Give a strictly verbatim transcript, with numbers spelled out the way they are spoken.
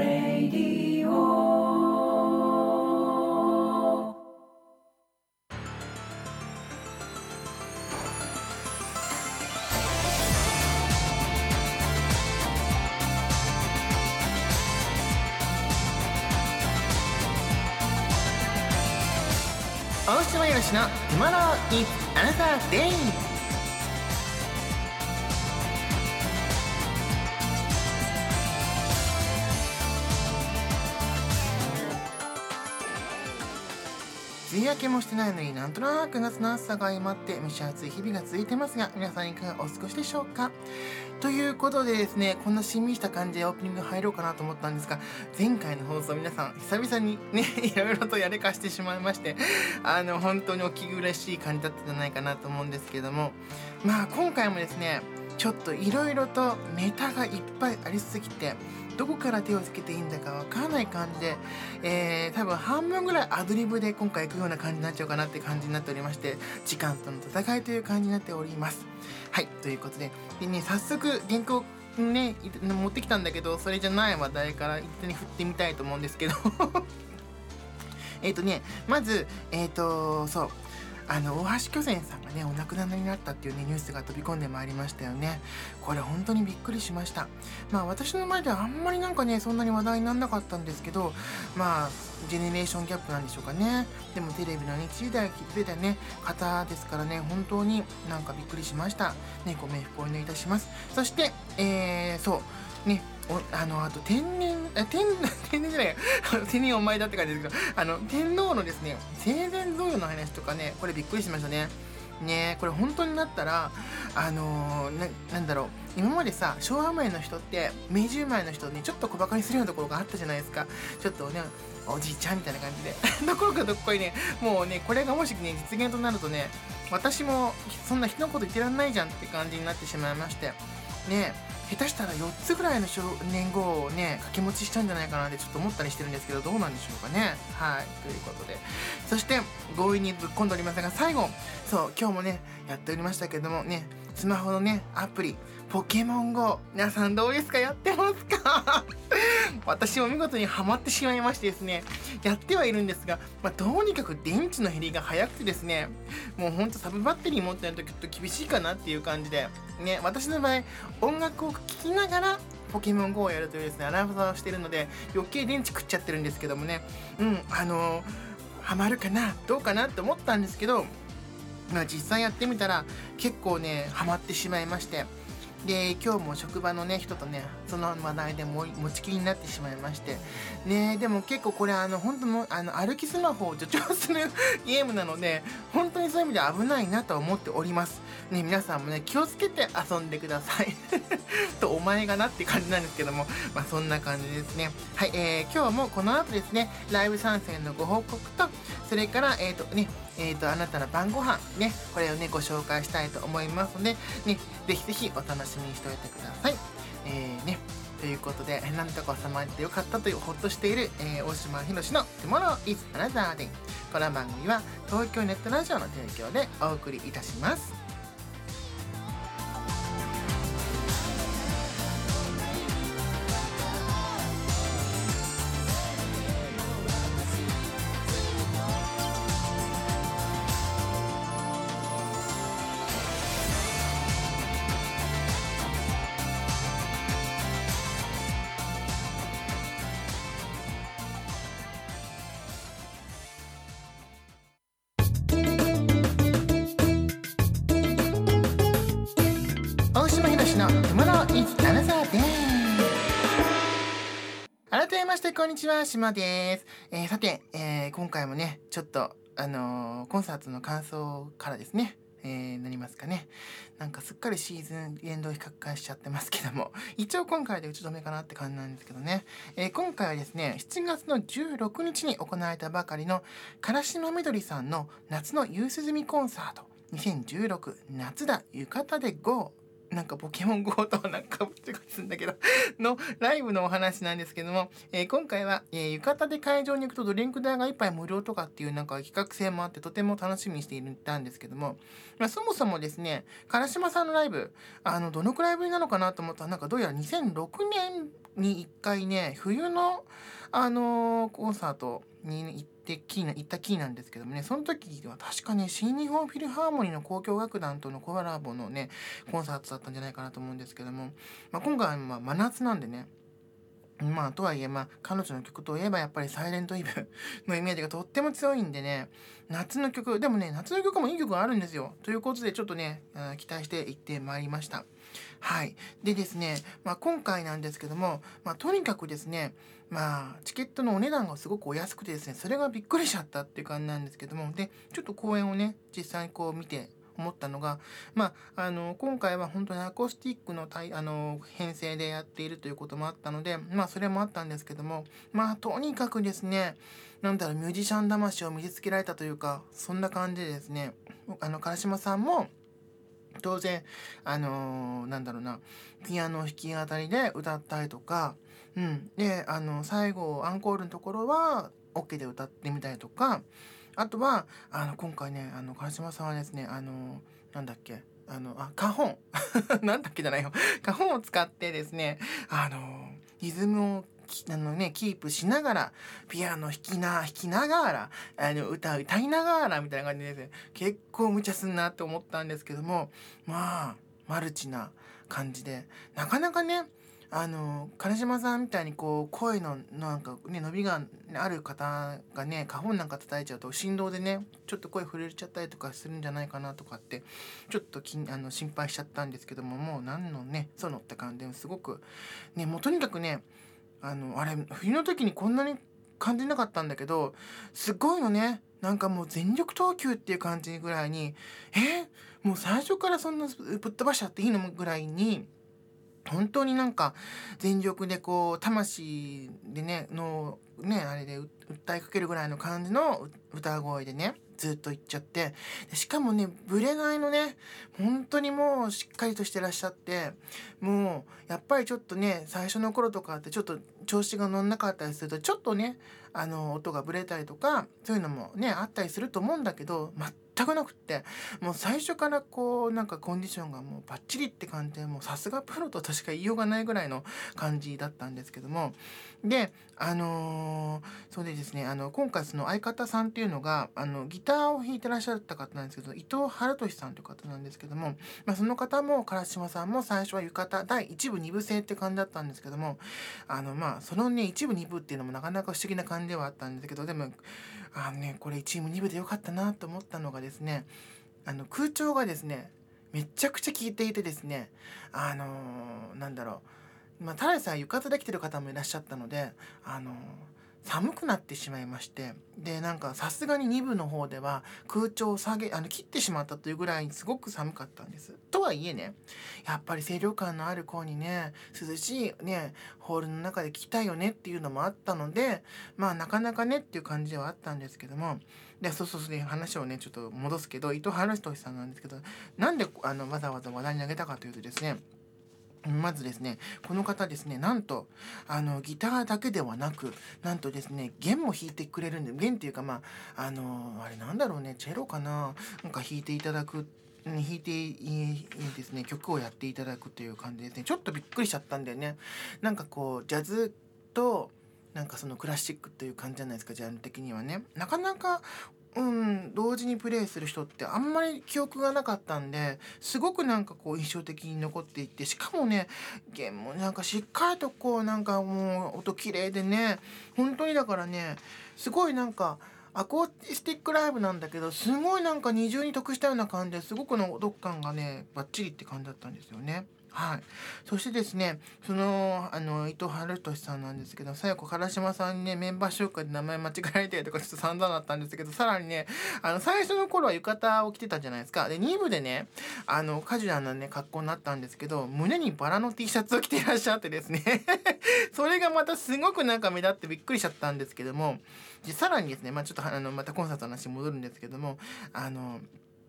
Radio。大島よしの Tomorrow is Another Day。梅雨明けもしてないのになんとなく夏の暑さが相まって蒸し暑い日々が続いてますが、皆さんいかがお過ごしでしょうか。ということでですね、こんなしんみりした感じでオープニング入ろうかなと思ったんですが、前回の放送皆さん久々にねいろいろとやれかしてしまいまして、あの本当にお聞き苦しい感じだったんじゃないかなと思うんですけども、まあ今回もですねちょっといろいろとネタがいっぱいありすぎてどこから手をつけていいんだかわからない感じで、えー、多分半分ぐらいアドリブで今回行くような感じになっちゃうかなって感じになっておりまして、時間との戦いという感じになっております。はい、ということで、でね、早速原稿ね持ってきたんだけど、それじゃない話題から一手に振ってみたいと思うんですけどえっとねまずえっ、ー、とそうあの大橋巨泉さんがねお亡くなりになったっていうねニュースが飛び込んでまいりましたよね。これ本当にびっくりしました。まあ私の前ではあんまりなんかねそんなに話題にならなかったんですけど、まあジェネレーションギャップなんでしょうかね。でもテレビのねいちじだいを聞いてたね方ですからね、本当になんかびっくりしましたね。ご冥福をお祈りいたします。そしてえー、そうねおあのあと天然あ天天然じゃない天然お前だって感じですけど、あの天皇のですね生前贈与の話とかね、これびっくりしましたね。ねこれ本当になったらあのー、な, なんだろう今までさ昭和生まれの人って明治生まれの人にちょっと小馬鹿にするようなところがあったじゃないですか。ちょっとねおじいちゃんみたいな感じでどころかどっこいね、もうねこれがもしね実現となるとね、私もそんな人のこと言ってらんないじゃんって感じになってしまいましてね、下手したらよっつぐらいの年号をね掛け持ちしたんじゃないかなってちょっと思ったりしてるんですけど、どうなんでしょうかね。はい、ということで、そして強引にぶっ込んでおりませんが、最後そう今日もねやっておりましたけどもね、スマホのねアプリポケモン ゴー、 皆さんどうですか、やってますか私も見事にハマってしまいましてですね、やってはいるんですが、まあ、どうにかく電池の減りが早くてですね、もうほんとサブバッテリー持ってないとちょっと厳しいかなっていう感じでね、私の場合音楽を聴きながらポケモン ゴー をやるというですねアナウンサーをしているので、余計電池食っちゃってるんですけどもね、うんあのー、ハマるかなどうかなって思ったんですけど、まあ、実際やってみたら結構ねハマってしまいまして、で今日も職場のね人とねその話題でも持ちきりになってしまいましてね。でも結構これあの本当のあの歩きスマホを助長するゲームなので、本当にそういう意味で危ないなと思っておりますね。皆さんもね気をつけて遊んでくださいとお前がなって感じなんですけども、まあそんな感じですね。はい、えー、今日もこの後ですねライブ参戦のご報告と、それからえっ、ー、とねえーとあなたの晩ご飯ね、これをねご紹介したいと思いますのでね、ぜひぜひお楽しみにしておいてください。えーねということで、なんとか収まってよかったというほっとしている、えー、大島ひろしの Tomorrow is Another Day。 この番組は東京ネットラジオの提供でお送りいたします。大島ひろしの Tomorrow is Another Day。 改めましてこんにちは、島です。えー、さて、えー、今回もねちょっとあのー、コンサートの感想からですね、えー、なりますかね。なんかすっかりシーズンエンド比較会しちゃってますけども、一応今回で打ち止めかなって感じなんですけどね、えー、今回はですねしちがつのじゅうろくにちに行われたばかりの唐島みどりさんの夏の夕涼みコンサートにせんじゅうろく夏だ浴衣で ゴーなんかポケモン ゴー となんかぶっちゃかするんだけどのライブのお話なんですけども、えー今回は、えー浴衣で会場に行くとドリンク代がいっぱい無料とかっていうなんか企画性もあってとても楽しみにしていたんですけども、まあ、そもそもですね、唐島さんのライブ、あの、どのくらいぶりなのかなと思ったら、なんかどうやらにせんろくねんにいっかいね、冬の、あのーコンサートに行ってキーな、行ったキーなんですけどもね、その時は確かね、新日本フィルハーモニーの交響楽団とのコラボのね、コンサートだったんじゃないかなと思うんですけども、まあ、今回はまあ真夏なんでね、まあ、とはいえ、まあ、彼女の曲といえばやっぱりサイレントイブのイメージがとっても強いんでね、夏の曲、でもね、夏の曲もいい曲があるんですよ。ということで、ちょっとね、あー期待していってまいりました。はい。でですね、まあ、今回なんですけども、まあ、とにかくですね、まあ、チケットのお値段がすごくお安くてですね、それがびっくりしちゃったっていう感じなんですけども、で、ちょっと公演をね、実際にこう見て、思ったのが、まあ、あの、今回は本当にアコースティックの対あの編成でやっているということもあったので、まあ、それもあったんですけども、まあ、とにかくですね、なんだろう、ミュージシャン魂を見せつけられたというか、そんな感じでですね、あの、唐島さんも、当然、あのーなんだろうな、ピアノ弾き語りで歌ったりとか、うん。で、あの、最後、アンコールのところは、オケで歌ってみたりとか、あとは、あの、今回ね、あの、唐島さんはですね、あの、なんだっけ、あの、あ、カホン。なんだっけじゃないよ。カホンを使ってですね、あの、リズムをきあのね、キープしながら、ピアノ弾きな、弾きながら、あの、歌う、歌いながら、みたいな感じでですね、結構無茶すんなって思ったんですけども、まあ、マルチな感じで、なかなかね、あの、金島さんみたいにこう、声のなんかね、伸びがある方がね、花本なんか叩いちゃうと振動でね、ちょっと声震えちゃったりとかするんじゃないかなとかって、ちょっときあの心配しちゃったんですけども、もう何のね、そのって感じですごく、ね、もうとにかくね、あの、あれ、冬の時にこんなに感じなかったんだけど、すごいのね。なんかもう全力投球っていう感じぐらいに、えもう最初からそんなぶっ飛ばしちゃっていいのぐらいに、本当になんか全力でこう魂でねのねあれでう訴えかけるぐらいの感じのう歌声でねずっと言っちゃってでしかもねブレないのね本当にもうしっかりとしてらっしゃってもうやっぱりちょっとね最初の頃とかってちょっと調子が乗んなかったりするとちょっとねあの音がブレたりとかそういうのもねあったりすると思うんだけど全くなくってもう最初からこうなんかコンディションがもうバッチリって感じでもうさすがプロと確か言いようがないぐらいの感じだったんですけどもであのーそうでですねあの今回その相方さんっていうのがあのギターを弾いてらっしゃった方なんですけど伊藤春俊さんという方なんですけども、まあ、その方も唐島さんも最初は浴衣だいいち部に部制って感じだったんですけどもあのまあそのねいち部に部っていうのもなかなか不思議な感じではあったんですけどでもあのねこれいち部に部でよかったなと思ったのがですねあの空調がですねめちゃくちゃ効いていてですねあのーなんだろうまあただでさえ浴衣で来てる方もいらっしゃったのであのー寒くなってしまいましてでなんかさすがにに部の方では空調を下げあの切ってしまったというぐらいすごく寒かったんです。とはいえねやっぱり清涼感のある子にね涼しいねホールの中で聞きたいよねっていうのもあったのでまあなかなかねっていう感じではあったんですけどもでそうそうそうね話をねちょっと戻すけど伊藤春俊さんなんですけどなんであのわざわざ話題にあげたかというとですねまずですね、この方ですね、なんと、あの、ギターだけではなく、なんとですね、弦も弾いてくれるんで、弦っていうか、まあ、あの、あれなんだろうね、チェロかななんか弾いていただく、うん弾いていいですね、曲をやっていただくという感じですね。ちょっとびっくりしちゃったんだよね。なんかこう、ジャズと、なんかそのクラシックという感じじゃないですか、ジャンル的にはね。なかなかうん、同時にプレイする人ってあんまり記憶がなかったんで、すごくなんかこう印象的に残っていって、しかもね、弦もなんかしっかりとこうなんかもう音綺麗でね、本当にだからね、すごいなんかアコースティックライブなんだけど、すごいなんか二重に得したような感じですごくのお得感がね、バッチリって感じだったんですよね。はい。そしてですね、その、あの、伊藤春俊さんなんですけど、最後、唐島さんにね、メンバー紹介で名前間違えられてとかちょっと散々だったんですけど、さらにね、あの、最初の頃は浴衣を着てたじゃないですか。で、に部でね、あの、カジュアルなね、格好になったんですけど、胸にバラの T シャツを着ていらっしゃってですね、それがまたすごくなんか目立ってびっくりしちゃったんですけども、でさらにですね、まあちょっとあの、またコンサートの話に戻るんですけども、あの、